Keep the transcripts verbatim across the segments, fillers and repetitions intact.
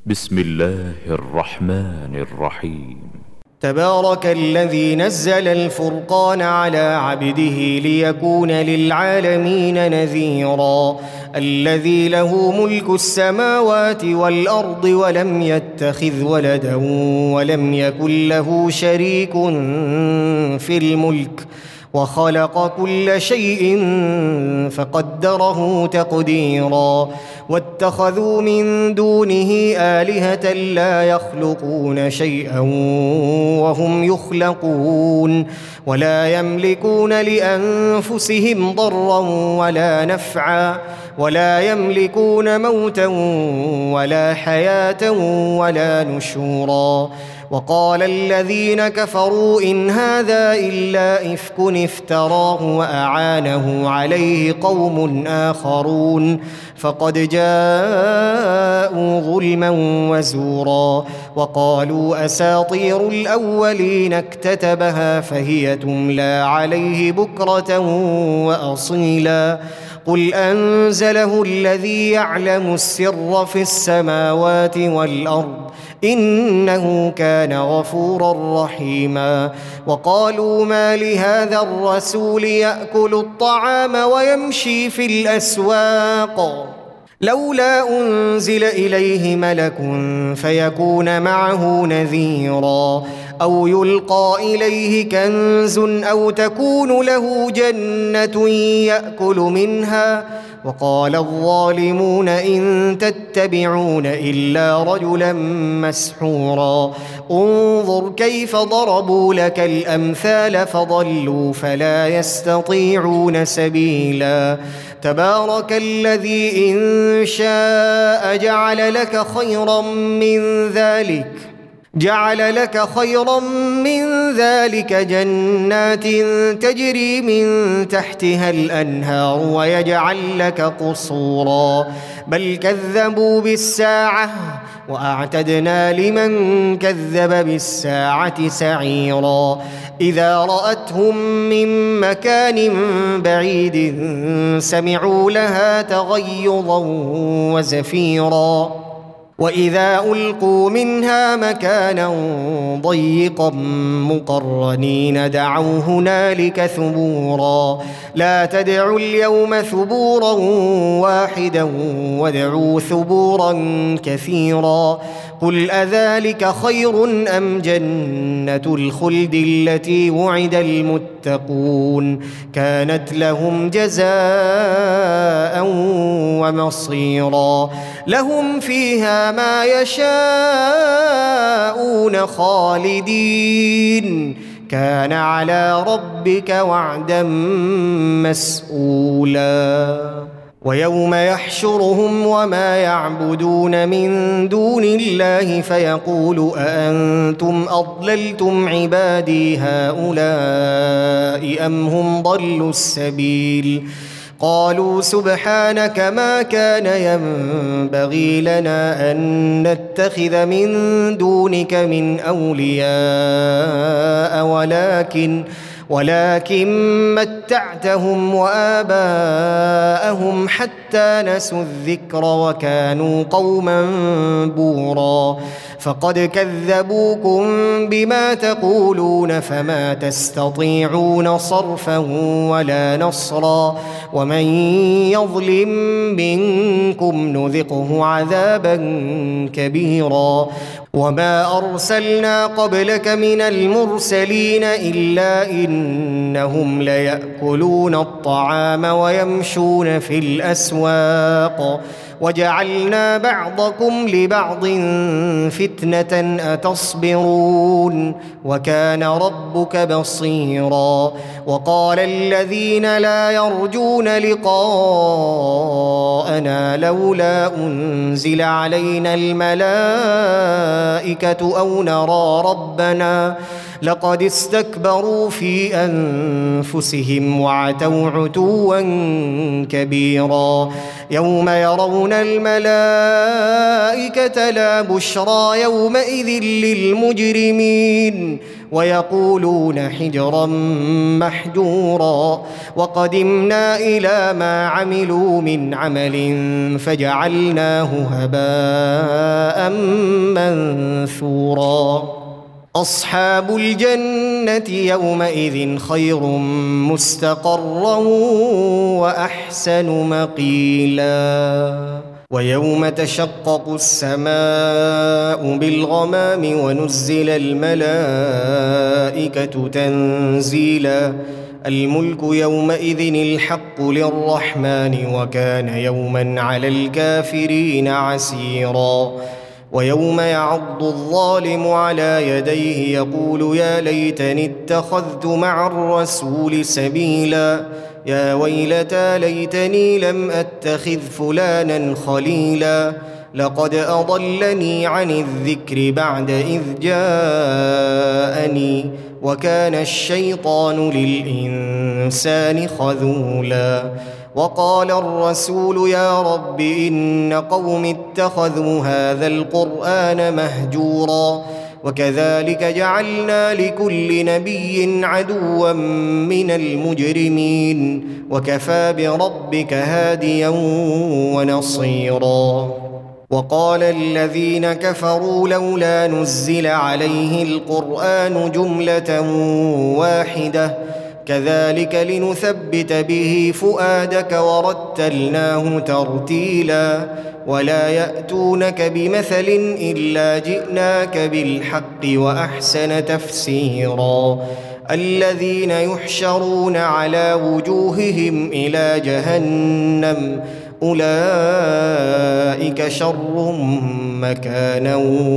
بسم الله الرحمن الرحيم. تبارك الذي نزل الفرقان على عبده ليكون للعالمين نذيرا. الذي له ملك السماوات والأرض ولم يتخذ ولدا ولم يكن له شريك في الملك وخلق كل شيء فقدره تقديرا. واتخذوا من دونه آلهة لا يخلقون شيئا وهم يخلقون ولا يملكون لأنفسهم ضرا ولا نفعا ولا يملكون موتا ولا حياة ولا نشورا. وقال الذين كفروا إن هذا إلا إفك افتراه وأعانه عليه قوم آخرون فقد جاءوا ظلما وزورا. وقالوا أساطير الأولين اكتتبها فهي تملى عليه بكرة وأصيلا. قل أنزله الذي يعلم السر في السماوات والأرض إنه كان غفورا رحيما. وقالوا ما لهذا الرسول يأكل الطعام ويمشي في الأسواق لولا أنزل إليه ملك فيكون معه نذيرا أو يلقى إليه كنز أو تكون له جنة يأكل منها. وقال الظالمون إن تتبعون إلا رجلا مسحورا. انظر كيف ضربوا لك الأمثال فضلوا فلا يستطيعون سبيلا. تبارك الذي إن شاء جعل لك خيرا من ذلك جعل لك خيرا من ذلك جنات تجري من تحتها الأنهار ويجعل لك قصورا بل كذبوا بالساعة وأعتدنا لمن كذب بالساعة سعيرا. إذا رأتهم من مكان بعيد سمعوا لها تغيظا وزفيرا وإذا ألقوا منها مكانا ضيقا مقرنين دعوا هنالك ثبورا. لا تدعوا اليوم ثبورا واحدا وادعوا ثبورا كثيرا. قل أذلك خير أم جنة الخلد التي وعد المتقون كانت لهم جزاء ومصيرا. لهم فيها ما يشاءون خالدين كان على ربك وعدا مسئولا. ويوم يحشرهم وما يعبدون من دون الله فيقول أأنتم أضللتم عبادي هؤلاء أم هم ضلوا السبيل. قالوا سبحانك ما كان ينبغي لنا أن نتخذ من دونك من أولياء ولكن ولكن متعتهم وآباءهم حتى نسوا الذكر وكانوا قوما بورا. فقد كذبوكم بما تقولون فما تستطيعون صرفا ولا نصرا. ومن يظلم منكم نذقه عذابا كبيرا. وما أرسلنا قبلك من المرسلين إلا إنهم ليأكلون الطعام ويمشون في الأسواق وجعلنا بعضكم لبعض فتنة أتصبرون وكان ربك بصيرا. وقال الذين لا يرجون لقاءنا لولا أنزل علينا الملائكة أو نرى ربنا لقد استكبروا في أنفسهم وعتوا عتوا كبيرا يوم يرون الملائكة لا بشرى يومئذ للمجرمين ويقولون حجرا محجورا وقدمنا إلى ما عملوا من عمل فجعلناه هباء منثورا أصحاب الجنة يومئذ خير مستقرا وأحسن مقيلا ويوم تشقق السماء بالغمام ونزل الملائكة تنزيلا الملك يومئذ الحق للرحمن وكان يوما على الكافرين عسيرا ويوم يعض الظالم على يديه يقول يا ليتني اتخذت مع الرسول سبيلا يا ويلتى ليتني لم أتخذ فلانا خليلا لقد أضلني عن الذكر بعد إذ جاءني وكان الشيطان للإنسان خذولا وقال الرسول يا رب إن قوم اتخذوا هذا القرآن مهجورا وكذلك جعلنا لكل نبي عدوا من المجرمين وكفى بربك هاديا ونصيرا وقال الذين كفروا لولا نزل عليه القرآن جملة واحدة كذلك لنثبت به فؤادك ورتلناه ترتيلا ولا يأتونك بمثل إلا جئناك بالحق وأحسن تفسيرا الذين يحشرون على وجوههم إلى جهنم أولئك شر مكانا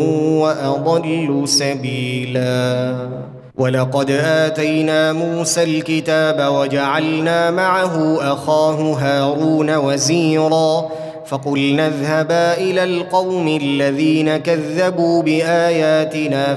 وأضل سبيلا ولقد آتينا موسى الكتاب وجعلنا معه أخاه هارون وزيرا فقلنا اذهبا إلى القوم الذين كذبوا بآياتنا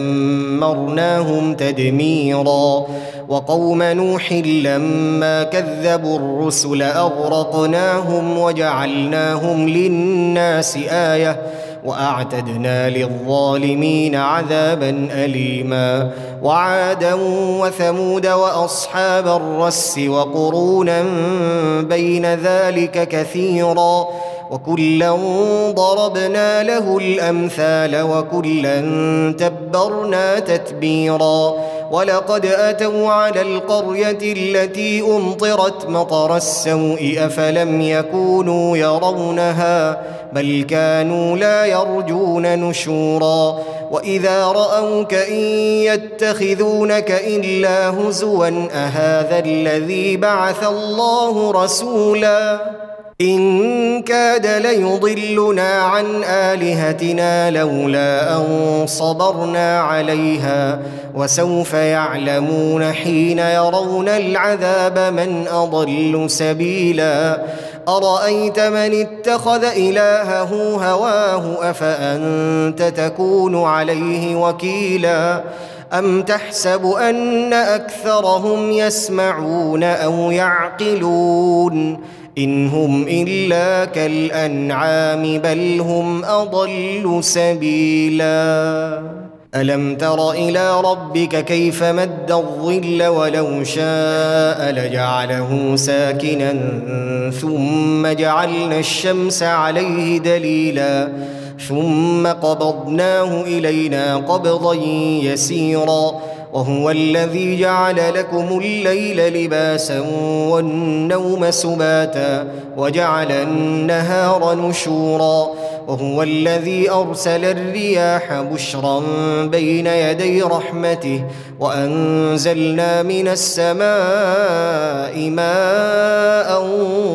فدمرناهم تدميرا وقوم نوح لما كذبوا الرسل أغرقناهم وجعلناهم للناس آية وأعتدنا للظالمين عذابا أليما وعادا وثمود وأصحاب الرس وقرونا بين ذلك كثيرا وكلا ضربنا له الأمثال وكلا تبرنا تتبيرا ولقد أتوا على القرية التي أمطرت مطر السوء أفلم يكونوا يرونها بل كانوا لا يرجون نشورا وإذا رأوك إن يتخذونك إلا هزوا أهذا الذي بعث الله رسولا إن كاد ليضلنا عن آلهتنا لولا أن صبرنا عليها وسوف يعلمون حين يرون العذاب من أضل سبيلا أرأيت من اتخذ إلهه هواه أفأنت تكون عليه وكيلا أم تحسب أن أكثرهم يسمعون أو يعقلون إن هم إلا كالأنعام بل هم أضل سبيلا ألم تر إلى ربك كيف مد الظل ولو شاء لجعله ساكنا ثم جعلنا الشمس عليه دليلا ثم قبضناه إلينا قبضا يسيرا وهو الذي جعل لكم الليل لباسا والنوم سباتا وجعل النهار نشورا وهو الذي أرسل الرياح بشرا بين يدي رحمته وأنزلنا من السماء ماء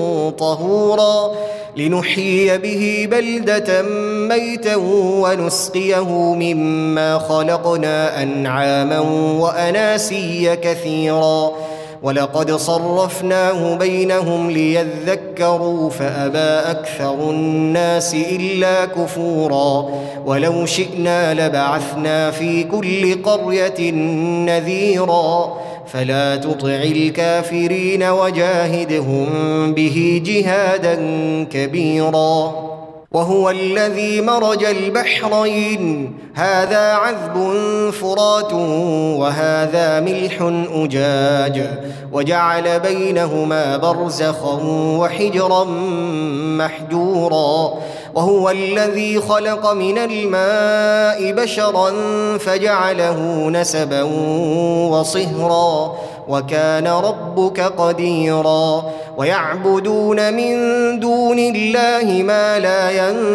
طهورا لنحيي به بلدة ميتا ونسقيه مما خلقنا أنعاما وأناسيا كثيرا ولقد صرفناه بينهم ليذكروا فأبى أكثر الناس إلا كفورا ولو شئنا لبعثنا في كل قرية نذيرا فلا تطع الكافرين وجاهدهم به جهادا كبيرا. وهو الذي مرج البحرين هذا عذب فرات وهذا ملح أجاج وجعل بينهما برزخا وحجرا محجورا. وهو الذي خلق من الماء بشرا فجعله نسبا وصهرا وكان ربك قديرا. ويعبدون من دون الله ما لا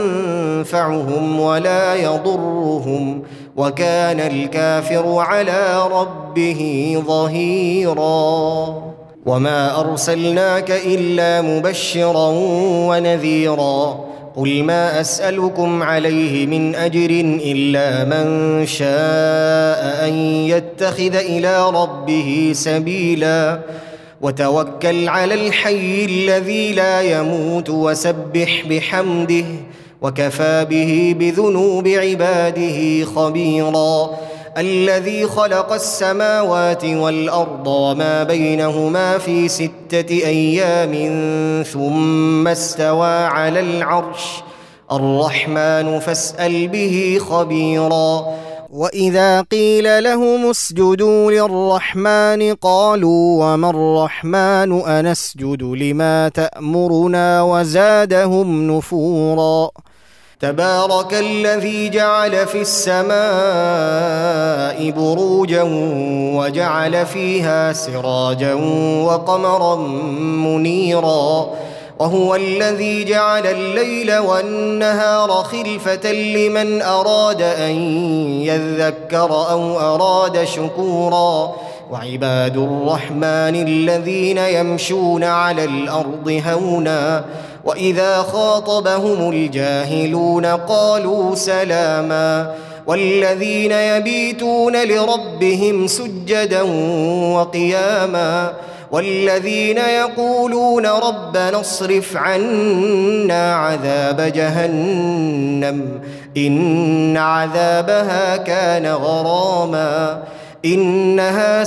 ينفعهم ولا يضرهم وكان الكافر على ربه ظهيرا. وما أرسلناك إلا مبشرا ونذيرا. قل ما أسألكم عليه من أجر إلا من شاء أن يتخذ إلى ربه سبيلا وتوكل على الحي الذي لا يموت وسبح بحمده وكفى به بذنوب عباده خبيرا. الذي خلق السماوات والأرض وما بينهما في ستة أيام ثم استوى على العرش الرحمن فاسأل به خبيرا. وإذا قيل لهم اسجدوا للرحمن قالوا وما الرحمن أنسجد لما تأمرنا وزادهم نفورا. تبارك الذي جعل في السماء بروجا وجعل فيها سراجا وقمرا منيرا. وهو الذي جعل الليل والنهار خلفة لمن أراد أن يذكر أو أراد شكورا. وعباد الرحمن الذين يمشون على الأرض هونا وإذا خاطبهم الجاهلون قالوا سلاما. والذين يبيتون لربهم سجدا وقياما. والذين يقولون ربنا اصرف عنا عذاب جهنم إن عذابها كان غراما إنها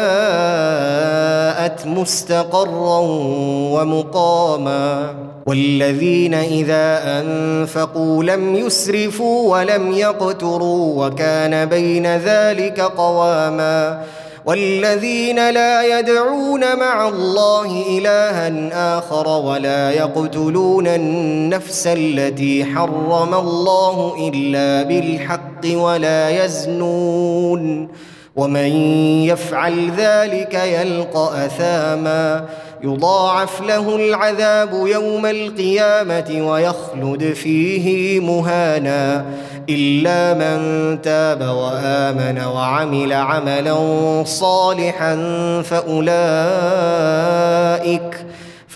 ساءت مستقرا ومقاما. والذين إذا أنفقوا لم يسرفوا ولم يقتروا وكان بين ذلك قواما. والذين لا يدعون مع الله إلها آخر ولا يقتلون النفس التي حرم الله إلا بالحق ولا يزنون ومن يفعل ذلك يلقى أثاما يضاعف له العذاب يوم القيامة ويخلد فيه مهانا إلا من تاب وآمن وعمل عملا صالحا فأولئك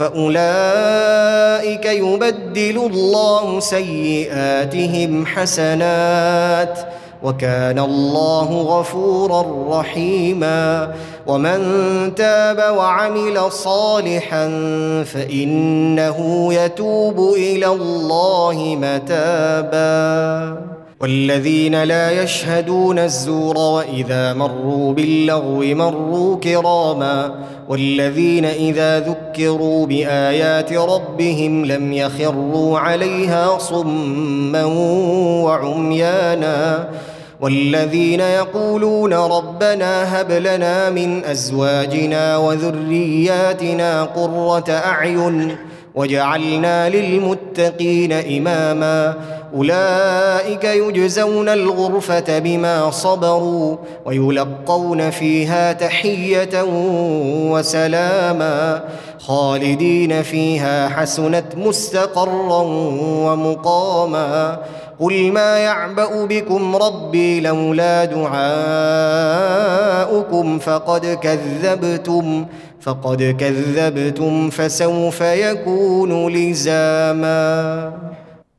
فأولئك يبدل الله سيئاتهم حسنات وكان الله غفورا رحيما. ومن تاب وعمل صالحا فإنه يتوب إلى الله متابا. والذين لا يشهدون الزور وإذا مروا باللغو مروا كراما. والذين إذا ذكروا بآيات ربهم لم يخروا عليها صما وعميانا. والذين يقولون ربنا هب لنا من أزواجنا وذرياتنا قرة أعين وجعلنا للمتقين إماما. أولئك يجزون الغرفة بما صبروا ويلقون فيها تحية وسلاما خالدين فيها حسنت مستقرا ومقاما. قل ما يعبأ بكم ربي لولا دعاؤكم فقد كذبتم فقد كذبتم فسوف يكون لزاما.